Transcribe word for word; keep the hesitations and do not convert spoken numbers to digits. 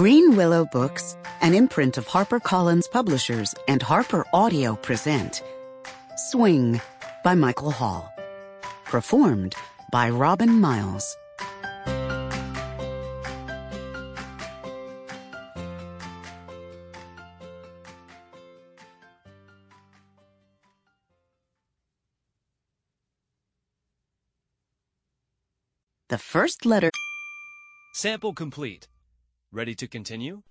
Green Willow Books, an imprint of HarperCollins Publishers and Harper Audio present Swing by Michael Hall. Performed by Robin Miles. The first letter... Sample complete. Ready to continue?